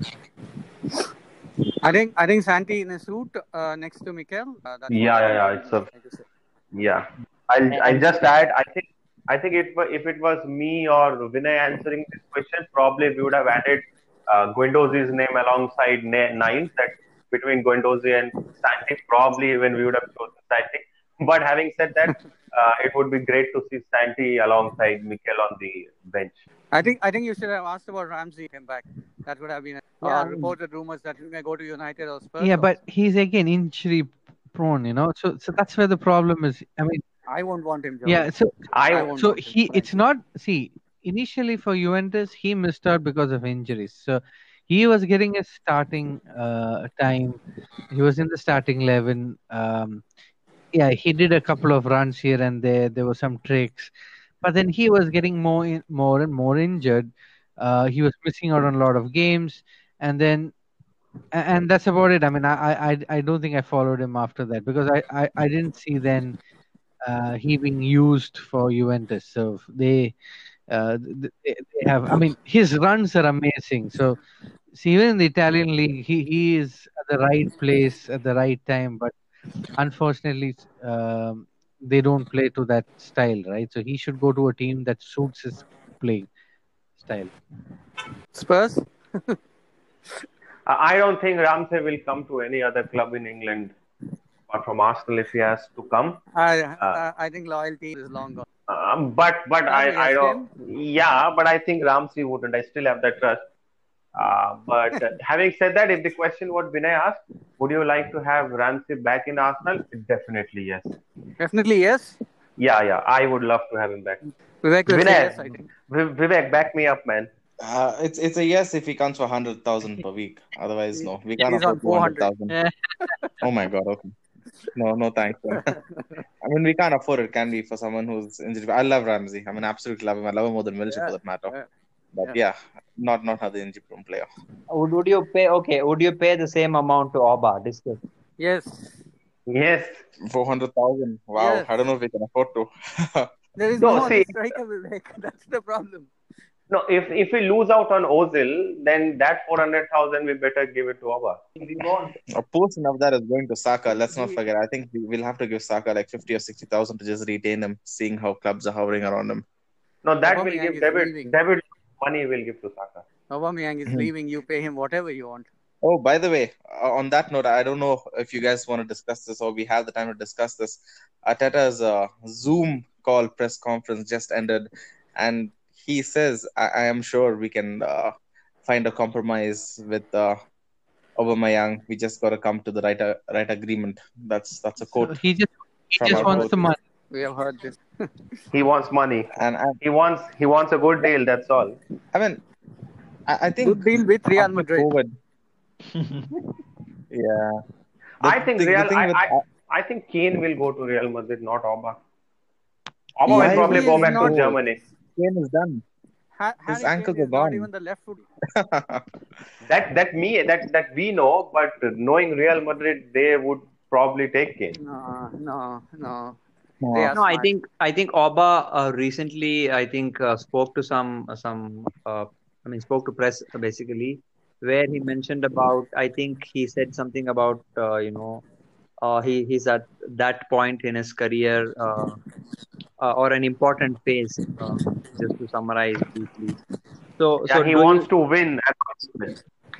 I think I think Santi in a suit uh, next to Mikel. Uh, that's what yeah, I yeah, think. yeah. I It's a like to say. yeah. I'll I'll And just add. I think I think if if it was me or Vinay answering this question, probably we would have added uh, Guendouzi's name alongside Na- Niles. That between Guendouzi and Santi, probably even we would have chosen Santi. But having said that, uh, it would be great to see Santi alongside Mikel on the bench. I think I think you should have asked about Ramsey came back. That would have been yeah, or I mean, reported rumors that he may go to United or Spurs. Yeah, Or, but he's again injury prone, you know. So so that's where the problem is. I mean, I won't want him, Joe. yeah. So I I won't so want him. he it's Frankly. not see initially for Juventus he missed out because of injuries. So he was getting a starting uh, time. He was in the starting eleven. Um, yeah, he did a couple of runs here and there. There were some tricks, but then he was getting more in, more and more injured. Uh, he was missing out on a lot of games, and then a- and that's about it. I mean, I I I I don't think I followed him after that because I I, I didn't see then uh, he being used for Juventus. So they uh th- they, they have. I mean, his runs are amazing. So see, even in the Italian league, he he is at the right place at the right time, but unfortunately, um, they don't play to that style, right? So he should go to a team that suits his play style. Spurs. I don't think Ramsey will come to any other club in England apart from Arsenal if he has to come. I Uh, I, I think loyalty is long gone. Um, but but Can I we I rest don't. him? Yeah, but I think Ramsey wouldn't. I still have that trust. Uh, but uh, having said that, if the question what Vinay asked, would you like to have Ramsey back in Arsenal? Definitely yes. Definitely yes. Yeah, yeah. I would love to have him back. Vivek will say Vinay, yes. I think. Vi- Vivek, back me up, man. Uh, it's it's a yes if he comes for hundred thousand per week. Otherwise, no, we can't He's on afford two four hundred hundred. thousand. Oh my god, okay. No, no thanks. man. I mean, we can't afford it, can we, for someone who's injured? I love Ramsey. I mean, absolutely love him. I love him more than Wilshere Yeah, for that matter. yeah, But yeah. yeah, not not another injury prone player. would, would you pay? Okay, would you pay the same amount to Oba? Discuss. Yes. Yes. Four hundred thousand. Wow, Yes. I don't know if we can afford to. There is No, no other see, striker, Vivek. That's the problem. no. If if we lose out on Ozil, then that four hundred thousand we better give it to Oba. We won't. A portion of that is going to Saka. Let's not forget. I think we will have to give Saka like fifty or sixty thousand to just retain him, seeing how clubs are hovering around him. No, that will Aubameyang give is David. leaving. David money will give to Saka. Aubameyang is Mhm. leaving. You pay him whatever you want. Oh, by the way, uh, on that note, I don't know if you guys want to discuss this or we have the time to discuss this. Arteta's uh, Zoom call press conference just ended, and he says, "I, I am sure we can uh, find a compromise with uh, Aubameyang. We just got to come to the right uh, right agreement." That's that's a So quote he just he from just our wants coach. the money. We have heard this. He wants money. And, and He wants he wants a good deal. That's all. I mean, I, I think Good deal with Real after Madrid. COVID, yeah. The, I think the, the Real. thing I, with I I think Kane will go to Real Madrid, not Oba. Oba He will is, Why probably would he go is he back to not. go? Germany. Kane is done. Ha- His Harry Kane ankles are is not gone. even the left foot. That that me that that we know, but knowing Real Madrid, they would probably take Kane. No, no, no. They No. are No, I smart. think I think Oba uh, recently I think uh, spoke to some some uh, I mean spoke to press uh, basically where he mentioned about I think he said something about uh, you know uh, he he's at that point in his career uh, uh, or an important phase uh, just to summarize briefly. So Yeah, so he do wants you to win at all costs.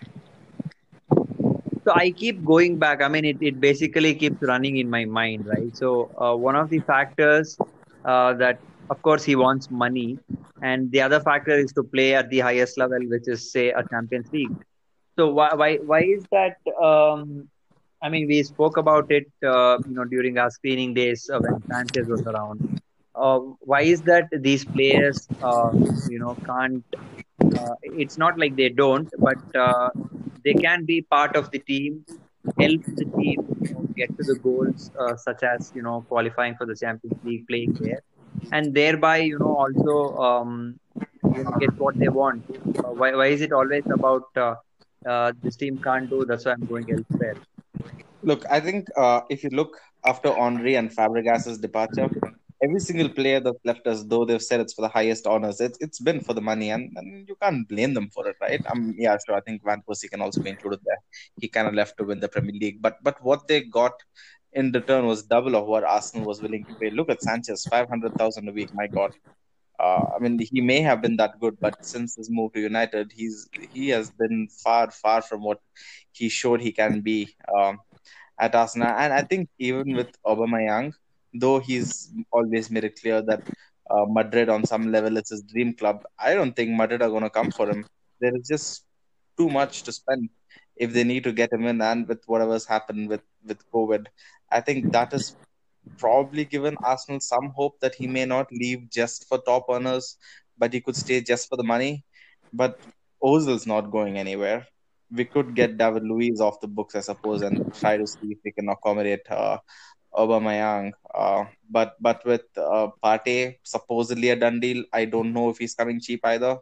So I keep going back. I mean, it, it basically keeps running in my mind, right? So uh, one of the factors uh, that, of course, he wants money, and the other factor is to play at the highest level, which is, say, a Champions League. So why why why is that? Um, I mean, we spoke about it, uh, you know, during our screening days uh, when Sanchez was around. Uh, why is that these players, uh, you know, can't uh, it's not like they don't, but uh, they can be part of the team, help the team, you know, get to the goals, uh, such as you know qualifying for the Champions League, playing there, and thereby you know also um, you know get what they want. Uh, why why is it always about uh, uh, this team can't do? That's why I'm going elsewhere. Look, I think uh, if you look after Henry and Fabregas's departure, every single player that's left us, though they've said it's for the highest honors, it's it's been for the money, and, and you can't blame them for it, right? Um, yeah, sure. I think Van Persie can also be included there. He kind of left to win the Premier League, but but what they got in return was double of what Arsenal was willing to pay. Look at Sanchez, five hundred thousand a week. My God. Uh, I mean, he may have been that good, but since his move to United, he's he has been far, far from what he showed he can be. Um, at Arsenal. And I think even with Aubameyang, though he's always made it clear that uh, Madrid on some level is his dream club, I don't think Madrid are going to come for him. There is just too much to spend if they need to get him in, and with whatever's happened with with COVID, I think that has probably given Arsenal some hope that he may not leave just for top earners, but he could stay just for the money. But Ozil's not going anywhere. We could get David Luiz off the books, I suppose, and try to see if we can accommodate uh, Aubameyang. Uh, but but with uh, Partey supposedly a done deal, I don't know if he's coming cheap either.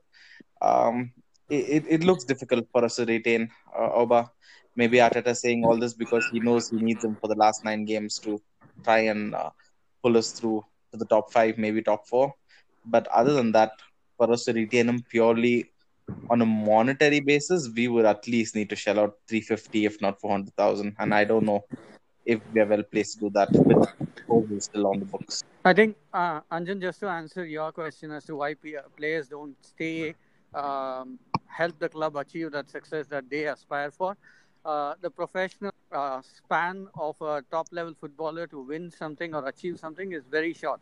Um, it, it, it looks difficult for us to retain uh, Oba. Maybe Arteta saying all this because he knows he needs him for the last nine games to try and uh, pull us through to the top five, maybe top four. But other than that, for us to retain him purely on a monetary basis, we would at least need to shell out three fifty, if not four hundred thousand. And I don't know if we are well placed to do that with Ozil still on the books. I think, uh, Anjan, just to answer your question as to why p- players don't stay, um, help the club achieve that success that they aspire for, uh, the professional uh, span of a top level footballer to win something or achieve something is very short.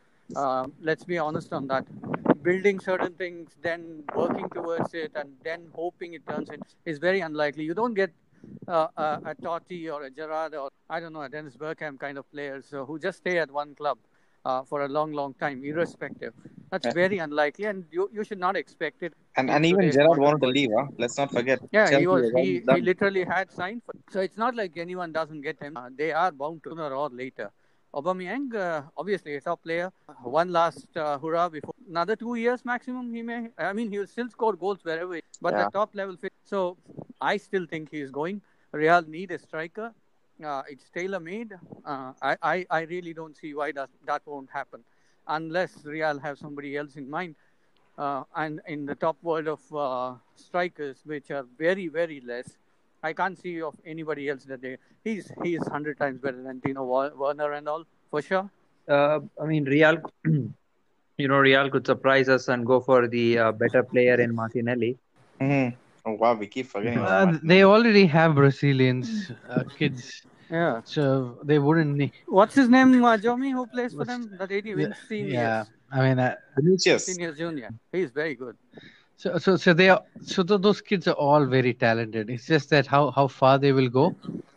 Uh, let's be honest on that. Building certain things, then working towards it, and then hoping it turns in is very unlikely. You don't get uh, a, a Totti or a Gerrard or I don't know a Dennis Bergkamp kind of players uh, who just stay at one club uh, for a long, long time, irrespective. That's Yeah. very unlikely, and you you should not expect it And in and even today's Gerrard modern wanted to world. leave. Huh? Let's not forget. Yeah, he Chelsea was was he almost he done. literally had signed for. So it's not like anyone doesn't get him. Uh, they are bound to sooner or later. Aubameyang, uh, obviously a top player. One last uh, hurrah before another two years maximum. He may. I mean, he will still score goals wherever. He, but Yeah. the top level fit. So I still think he is going. Real need a striker. Uh, it's tailor made. Uh, I, I I really don't see why that that won't happen, unless Real have somebody else in mind. Uh, and in the top world of uh, strikers, which are very, very less, I can't see of anybody else that they. He's he is hundred times better than Tino Werner and all for sure. Uh, I mean, Real, you know, Real could surprise us and go for the uh, better player in Martinelli. Mm-hmm. Oh, wow, we keep forgetting about Uh, Martinelli. they already have Brazilians, uh, kids, Yeah. so they wouldn't need. What's his name, uh, Jomi, who plays for What's, them? That eighty the, Winston yeah, years. I mean, uh, Vinicius. Senior Junior. He's very good. so so so they are so th- those kids are all very talented. It's just that how how far they will go.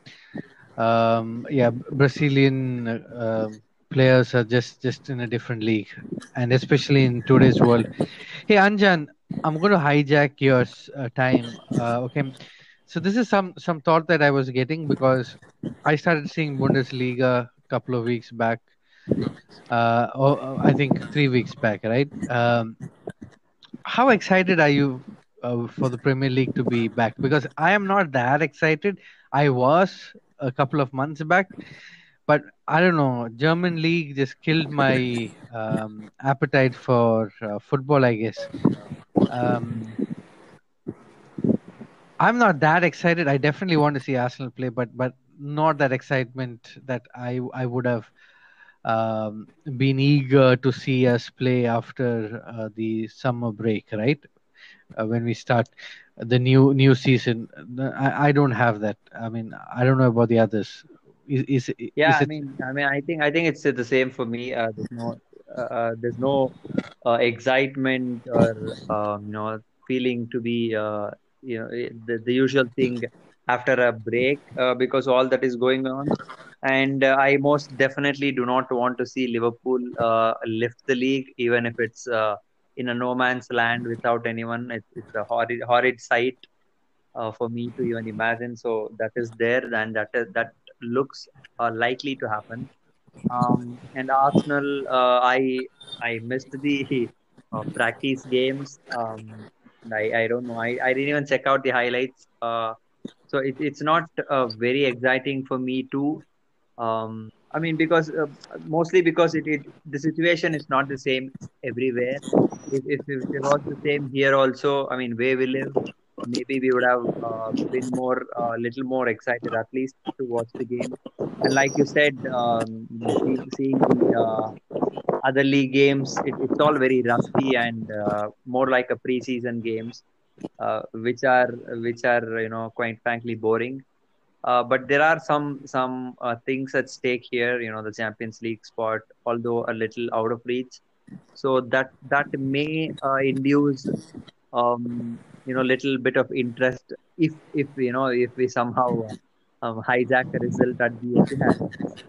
Um, yeah, Brazilian uh, um, players are just just in a different league, and especially in today's world. Hey Anjan, I'm going to hijack your s- uh, time. Uh, okay, so this is some some thought that I was getting because I started seeing Bundesliga a couple of weeks back. Uh, oh, I think three weeks back, right? Um, how excited are you uh, for the Premier League to be back? Because I am not that excited. I was a couple of months back, but I don't know. German league just killed my um, appetite for uh, football, I guess. Um, I'm not that excited. I definitely want to see Arsenal play, but but not that excitement that I I would have um, been eager to see us play after uh, the summer break, right? Uh, when we start the new new season, I, I don't have that. I mean, I don't know about the others. Is is, Yeah, is I it? mean, I mean, I think I think it's the same for me. Uh, there's no, uh, uh, there's no uh, excitement or um, you know feeling to be uh, you know eh, the the usual thing after a break uh, because all that is going on. And uh, I most definitely do not want to see Liverpool uh, lift the league, even if it's uh, in a no man's land without anyone. It's, it's a horrid, horrid sight uh, for me to even imagine. So that is there, and that is, that looks uh, likely to happen. Um, and Arsenal, uh, I I missed the uh, practice games. Um, I I don't know. I, I didn't even check out the highlights. Uh, so it, it's not uh, very exciting for me too. Um, I mean, because uh, mostly because it, it the situation is not the same everywhere. If, if if it was the same here also, I mean, where we live, maybe we would have uh, been more, a uh, little more excited at least to watch the game. And like you said, um, you know, see, seeing the uh, other league games, it, it's all very rusty and uh, more like a preseason games, uh, which are which are you know quite frankly boring. Uh, but there are some some uh, things at stake here. You know, the Champions League spot, although a little out of reach. So that that may uh, induce um, you know little bit of interest if if you know if we somehow uh, um, hijack a result at the Etihad.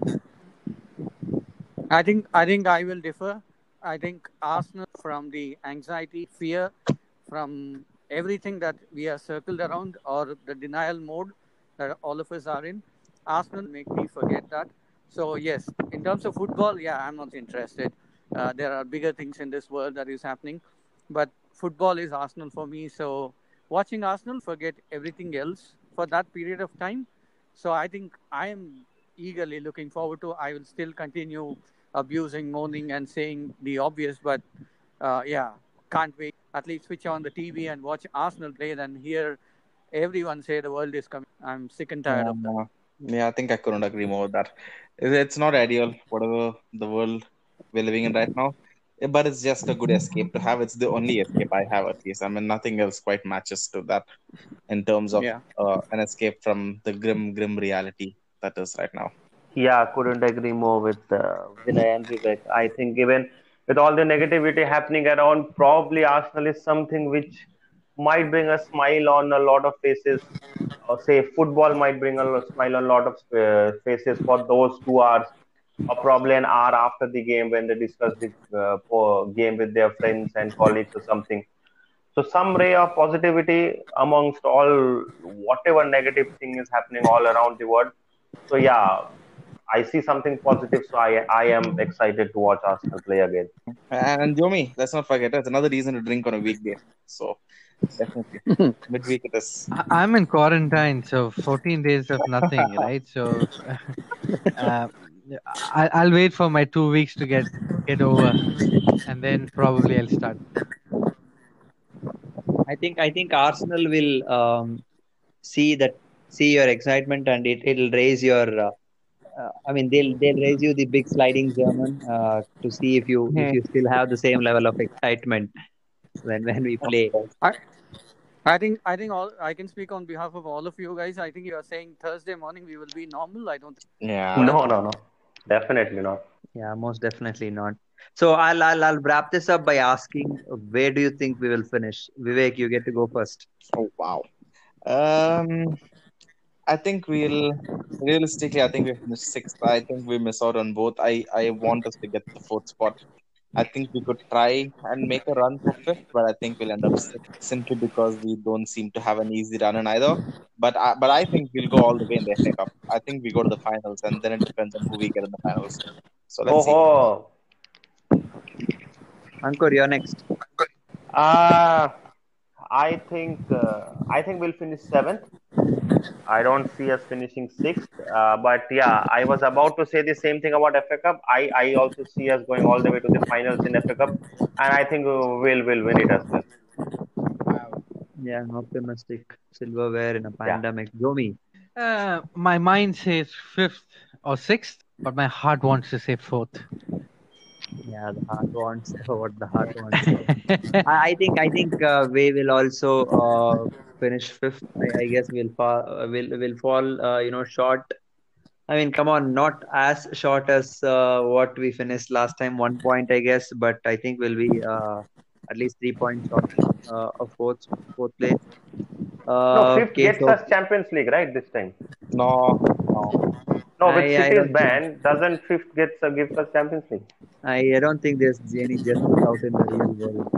I think I think I will differ. I think Arsenal, from the anxiety, fear, from everything that we are circled around, or the denial mode that all of us are in, Arsenal make me forget that. So yes, in terms of football, yeah, I'm not interested. Uh, there are bigger things in this world that is happening, but football is Arsenal for me. So watching Arsenal, forget everything else for that period of time. So I think I am eagerly looking forward to. I will still continue abusing, moaning, and saying the obvious, but uh, yeah, can't wait. At least switch on the T V and watch Arsenal play, then hear everyone say the world is coming. I'm sick and tired of that. Uh, yeah, I think I couldn't agree more with that. It- It's not ideal, whatever the world we're living in right now, eh, but it's just a good escape to have. It's the only escape I have, at least. I mean, nothing else quite matches to that in terms of Yeah. uh, an escape from the grim, grim reality that is right now. Yeah, couldn't agree more with uh, Vinay and Vivek. I think even with all the negativity happening around, probably Arsenal is something which might bring a smile on a lot of faces. Or say football might bring a lo- smile on a lot of uh, faces for those two hours, or probably an hour after the game when they discuss the uh, po- game with their friends and colleagues or something. So some ray of positivity amongst all whatever negative thing is happening all around the world. So yeah, I see something positive, so I I am excited to watch Arsenal play again. And Jomi, let's not forget, it's another reason to drink on a weekday. So definitely, midweek it is. I- I'm in quarantine, so fourteen days of nothing, right? So uh, I, I'll wait for my two weeks to get get over, and then probably I'll start. I think I think Arsenal will um, see that see your excitement, and it it'll raise your. Uh, uh, I mean, they'll they'll raise you the big sliding German uh, to see if you if Hmm, you still have the same level of excitement when when we of play. course. I I think I think all I can speak on behalf of all of you guys. I think you are saying Thursday morning we will be normal. I don't think Yeah. No, no, no, definitely not. Yeah, most definitely not. So I'll I'll I'll wrap this up by asking, uh, where do you think we will finish? Vivek, you get to go first. Oh wow. Um, I think we'll realistically, I think we finished sixth. I think we miss out on both. I I want us to get the fourth spot. I think we could try and make a run for fifth, but I think we'll end up sixth simply because we don't seem to have an easy run in either. But I, but I think we'll go all the way in the F A Cup. I think we go to the finals, and then it depends on who we get in the finals. So let's Oh, see. ho. Ankur, you're next. Uh, I think uh, I think we'll finish seventh. I don't see us finishing sixth. Uh, but yeah, I was about to say the same thing about F A Cup. I, I also see us going all the way to the finals in F A Cup, and I think we'll will win it as well. Wow. Yeah, I'm optimistic. Silverware in a Yeah. pandemic. Jomi. Uh, my mind says fifth or sixth, but my heart wants to say fourth. Yeah, the heart wants what the heart wants. I, I think I think uh, we will also uh, finish fifth. I, I guess we'll fall uh, will will fall uh, you know short. I mean, come on, not as short as uh, what we finished last time, one point, I guess, but I think we'll be uh, at least three points short uh, of fourth fourth place. No, Uh, fifth okay, gets so us Champions League, right? This time. No, no. No, with I, I City's don't think ban, doesn't fifth gets uh, gives us Champions League? I, I don't think there's any justice out in the real world.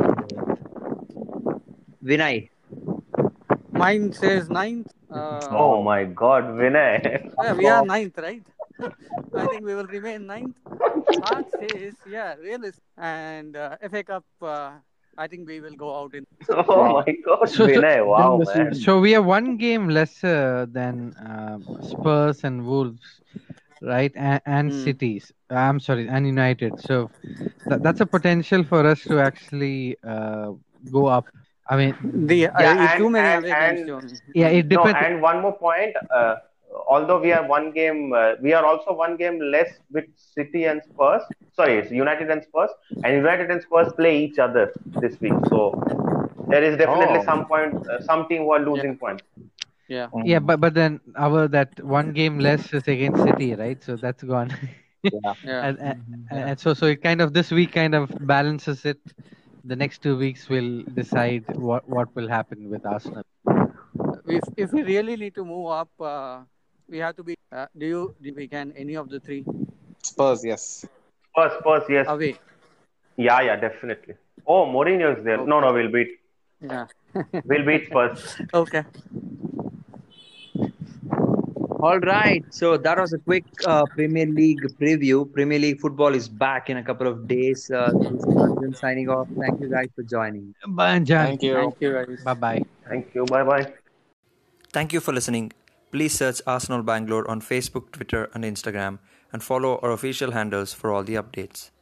So, Vinay, Mine says ninth. Uh, Oh my God, Vinay. yeah, we are ninth, right? I think we will remain ninth. Heart says, yeah, realist. And uh, F A Cup, uh, I think we will go out in. Oh my God, So- so- Vinay. Wow, Then this man. is- So we are one game lesser than um, Spurs and Wolves, right? And, and Hmm. Cities. I'm sorry, and United. So that, that's a potential for us to actually uh, go up. I mean, The uh, Yeah, it's and- too many and- away games, and- Johnny. yeah, it No, depends. and one more point. Uh, although we are one game, uh, we are also one game less with City and Spurs. Sorry, it's United and Spurs, and United and Spurs play each other this week. So there is definitely Oh. some point, uh, some team who are losing points. Yeah. Yeah, but but then our that one game less is against City, right? So that's gone. Yeah. Yeah. and, and, and so so it kind of this week kind of balances it. The next two weeks will decide what what will happen with Arsenal. If if we really need to move up, uh, we have to be. Uh, do you do we can any of the three Spurs, yes. Spurs, Spurs, yes. away? Yeah, yeah, definitely. Oh, Mourinho is there. No, no, we'll beat. Yeah. We'll beat Spurs. Okay. all right. So that was a quick uh, Premier League preview. Premier League football is back in a couple of days. Uh, this is Arjun signing off. Thank you guys for joining. Bye, John. Thank you. Thank you, guys. Bye bye. Thank you. Bye bye. Thank you for listening. Please search Arsenal Bangalore on Facebook, Twitter, and Instagram, and follow our official handles for all the updates.